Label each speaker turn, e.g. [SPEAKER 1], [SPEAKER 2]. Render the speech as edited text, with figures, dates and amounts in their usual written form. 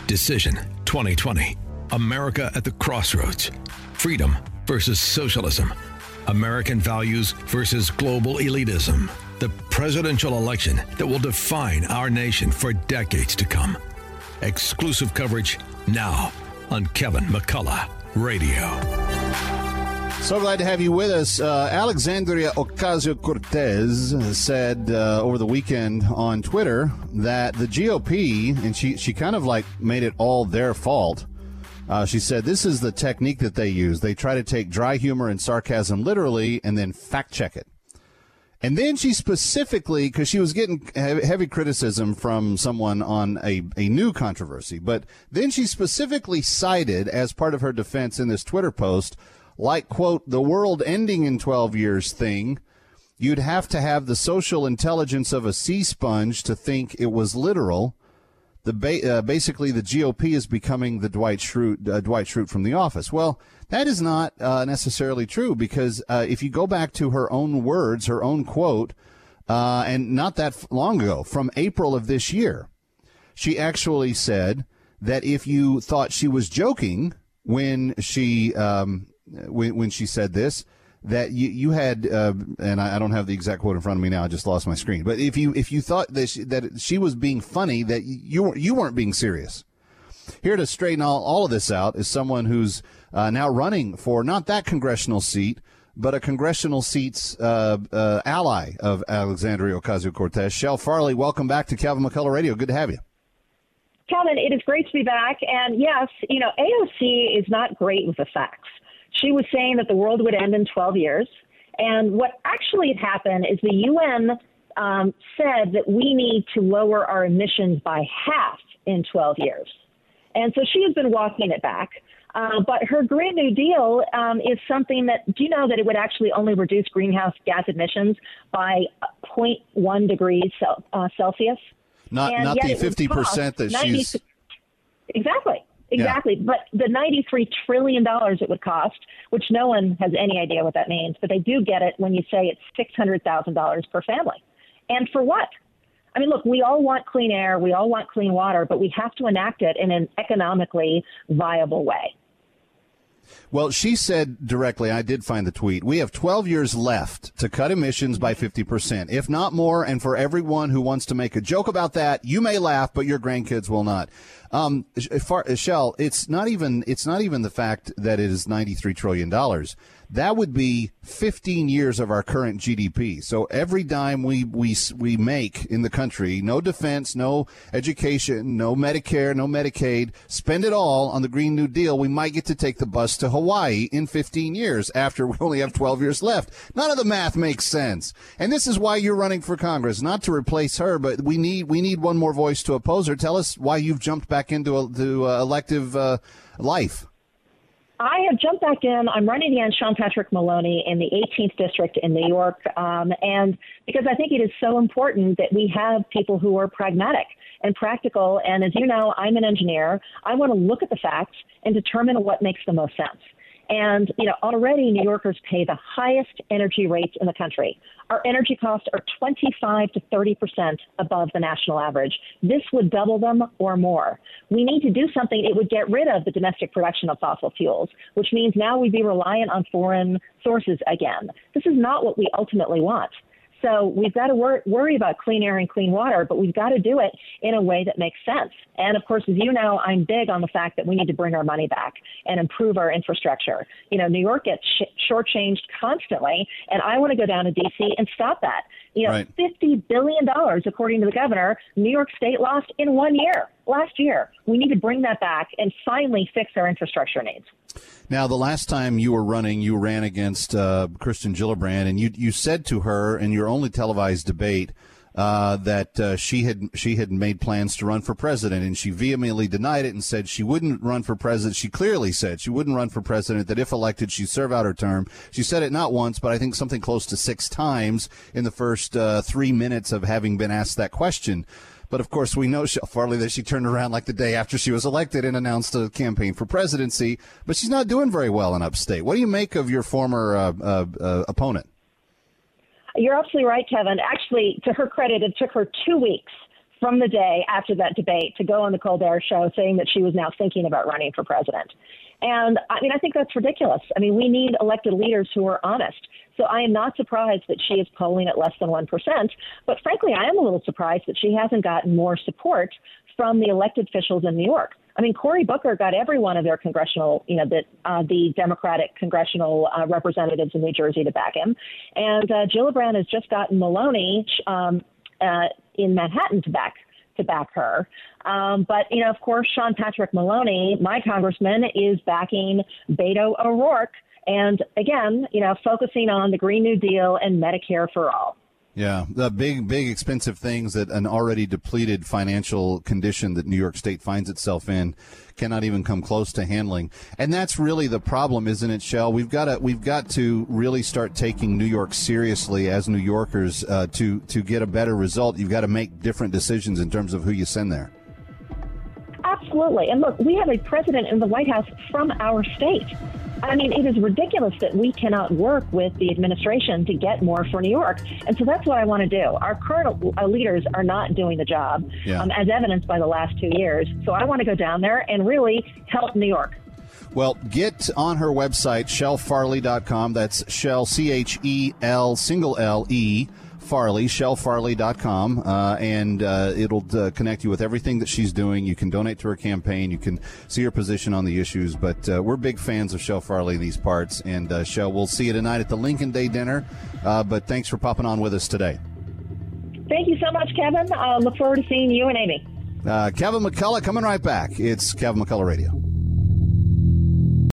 [SPEAKER 1] Decision 2020. America at the crossroads. Freedom versus socialism. American values versus global elitism. The presidential election that will define our nation for decades to come. Exclusive coverage now on Kevin McCullough Radio.
[SPEAKER 2] So glad to have you with us. Alexandria Ocasio-Cortez said over the weekend on Twitter that the GOP, and she kind of like made it all their fault. She said this is the technique that they use. They try to take dry humor and sarcasm literally and then fact check it. And then she specifically, because she was getting heavy criticism from someone on a new controversy, but then she specifically cited as part of her defense in this Twitter post, like, quote, the world ending in 12 years thing, you'd have to have the social intelligence of a sea sponge to think it was literal. Basically, the GOP is becoming the Dwight Schrute from The Office. Well, that is not necessarily true, because if you go back to her own words, her own quote, and not that long ago, from April of this year, she actually said that if you thought she was joking when she when she said this, that you had, and I don't have the exact quote in front of me now. I just lost my screen. But if you thought that she was being funny, that you weren't being serious. Here to straighten all of this out is someone who's now running for not that congressional seat, but a congressional seat's ally of Alexandria Ocasio-Cortez. Shel Farley, welcome back to Kevin McCullough Radio. Good to have you.
[SPEAKER 3] Kevin, it is great to be back. And yes, AOC is not great with the facts. She was saying that the world would end in 12 years. And what actually had happened is the UN said that we need to lower our emissions by half in 12 years. And so she has been walking it back. But her Green New Deal is something that, do you know that it would actually only reduce greenhouse gas emissions by 0.1 degrees Celsius?
[SPEAKER 2] Not the 50% that she's...
[SPEAKER 3] Exactly. Exactly. Yeah. But the $93 trillion it would cost, which no one has any idea what that means, but they do get it when you say it's $600,000 per family. And for what? I mean, look, we all want clean air, we all want clean water, but we have to enact it in an economically viable way.
[SPEAKER 2] Well, she said directly, I did find the tweet, we have 12 years left to cut emissions by 50%, if not more. And for everyone who wants to make a joke about that, you may laugh, but your grandkids will not. Shel, it's not even the fact that it is $93 trillion. That would be 15 years of our current GDP. So every dime we make in the country, no defense, no education, no Medicare, no Medicaid, spend it all on the Green New Deal. We might get to take the bus to Hawaii in 15 years after we only have 12 years left. None of the math makes sense. And this is why you're running for Congress, not to replace her, but we need one more voice to oppose her. Tell us why you've jumped back into elective life.
[SPEAKER 3] I have jumped back in. I'm running against Sean Patrick Maloney in the 18th District in New York, and because I think it is so important that we have people who are pragmatic and practical. And as you know, I'm an engineer. I want to look at the facts and determine what makes the most sense. And, already New Yorkers pay the highest energy rates in the country. Our energy costs are 25 to 30% above the national average. This would double them or more. We need to do something. It would get rid of the domestic production of fossil fuels, which means now we'd be reliant on foreign sources again. This is not what we ultimately want. So we've got to worry about clean air and clean water, but we've got to do it in a way that makes sense. And of course, as you know, I'm big on the fact that we need to bring our money back and improve our infrastructure. New York gets shortchanged constantly, and I want to go down to D.C. and stop that.
[SPEAKER 2] Right.
[SPEAKER 3] $50 billion, according to the governor, New York State lost in 1 year, last year. We need to bring that back and finally fix our infrastructure needs.
[SPEAKER 2] Now, the last time you were running, you ran against Kirsten Gillibrand, and you said to her in your only televised debate that she had made plans to run for president, and she vehemently denied it and said she wouldn't run for president. She clearly said she wouldn't run for president, that if elected, she'd serve out her term. She said it not once, but I think something close to 6 times in the first 3 minutes of having been asked that question. But, of course, we know, Farley, that she turned around like the day after she was elected and announced a campaign for presidency. But she's not doing very well in upstate. What do you make of your former opponent?
[SPEAKER 3] You're absolutely right, Kevin. Actually, to her credit, it took her 2 weeks from the day after that debate to go on the Colbert Show saying that she was now thinking about running for president. And I mean, I think that's ridiculous. I mean, we need elected leaders who are honest. So I am not surprised that she is polling at less than 1%. But frankly, I am a little surprised that she hasn't gotten more support from the elected officials in New York. I mean, Cory Booker got every one of their congressional, the Democratic congressional representatives in New Jersey to back him. And Gillibrand has just gotten Maloney in Manhattan to back her. But, of course, Sean Patrick Maloney, my congressman, is backing Beto O'Rourke. And again, focusing on the Green New Deal and Medicare for all.
[SPEAKER 2] Yeah, the big, expensive things that an already depleted financial condition that New York State finds itself in cannot even come close to handling. And that's really the problem, isn't it, Shell? We've got to really start taking New York seriously as New Yorkers to get a better result. You've got to make different decisions in terms of who you send there.
[SPEAKER 3] Absolutely. And look, we have a president in the White House from our state. I mean, it is ridiculous that we cannot work with the administration to get more for New York. And so that's what I want to do. Our current leaders are not doing the job, as evidenced by the last 2 years. So I want to go down there and really help New York.
[SPEAKER 2] Well, get on her website, ShellFarley.com. That's Shell, Chel, single L-E, Farley, ShellFarley.com, and it'll connect you with everything that she's doing. You can donate to her campaign. You can see her position on the issues. But we're big fans of Shell Farley in these parts. And, Shell, we'll see you tonight at the Lincoln Day dinner. But thanks for popping on with us today.
[SPEAKER 3] Thank you so much, Kevin. Look forward to seeing you and Amy.
[SPEAKER 2] Kevin McCullough coming right back. It's Kevin McCullough Radio.